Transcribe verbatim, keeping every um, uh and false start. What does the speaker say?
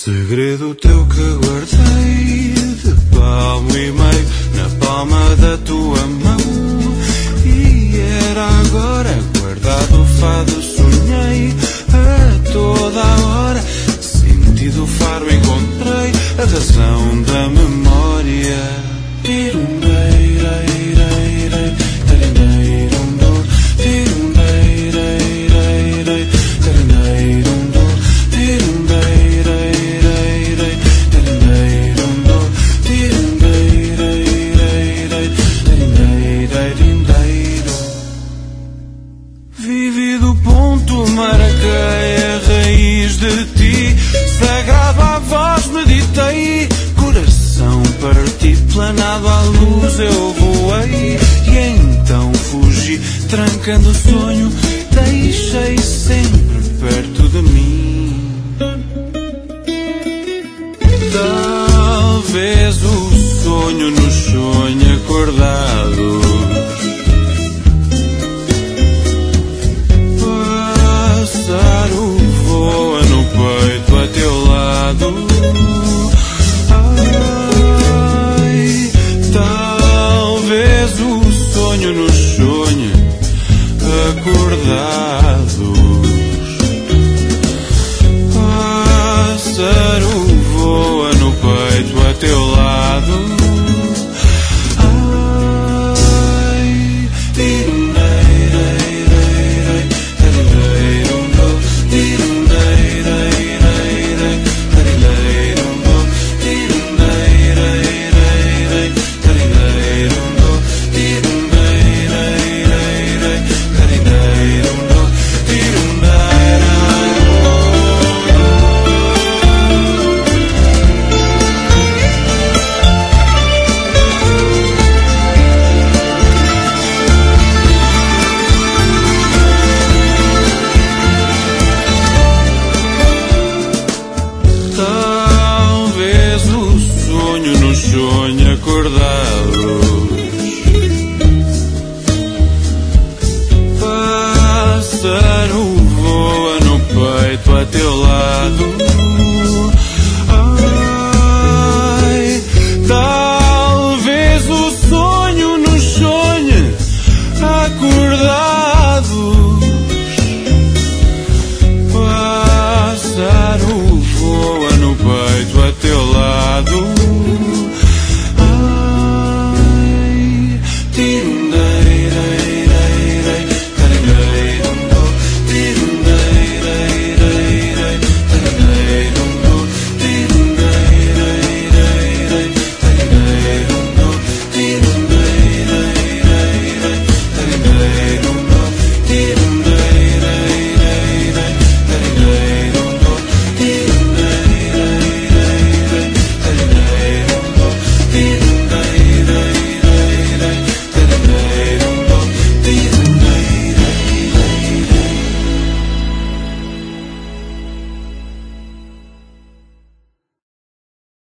Segredo teu que guardei de palmo e meio na palma da tua mão. E era agora guardado o fado, sonhei a toda a hora. Sentido o faro encontrei, a razão da memória. Vivi do ponto, marquei a raiz de ti. Sagrado à voz meditei, coração partido, planado à luz eu voei. E então fugi, trancando o sonho, deixei sempre perto de mim. Talvez o sonho nos sonhe acordado.